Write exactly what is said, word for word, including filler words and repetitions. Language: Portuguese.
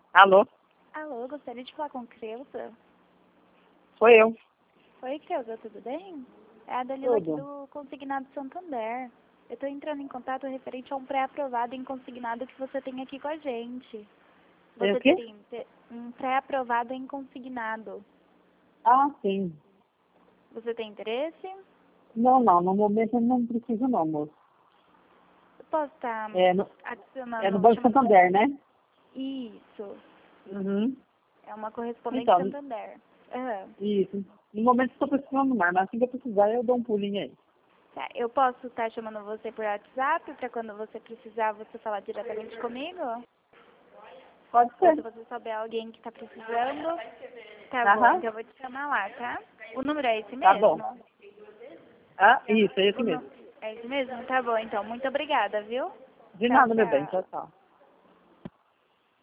Alô? Alô, gostaria de falar com Creuza. Sou eu. Oi, Creuza, tudo bem? É a Dalila aqui Tudo. do Consignado Santander. Eu estou entrando em contato referente a um pré-aprovado em consignado que você tem aqui com a gente. É o Você quê? teria inte- um pré-aprovado em consignado. Ah, sim. Você tem interesse? Não, não, no momento eu não preciso não, moço. Eu posso estar É no, é no adicionando... Banco chamando- Santander, né? Isso. Uhum. É uma correspondente Então, Santander. Aham. isso. No momento estou precisando mais, mas assim que eu precisar eu dou um pulinho aí. Tá, eu posso estar chamando você por WhatsApp para quando você precisar você falar diretamente comigo? Pode Ou se ser. você souber alguém que está precisando, tá bom, Aham. então eu vou te chamar lá, tá? O número é esse Tá mesmo? bom. Ah, isso, é isso O nu... mesmo. É esse mesmo? Tá bom, então. Muito obrigada, viu? De Tchau, nada, meu bem. tchau. Tchau, tchau.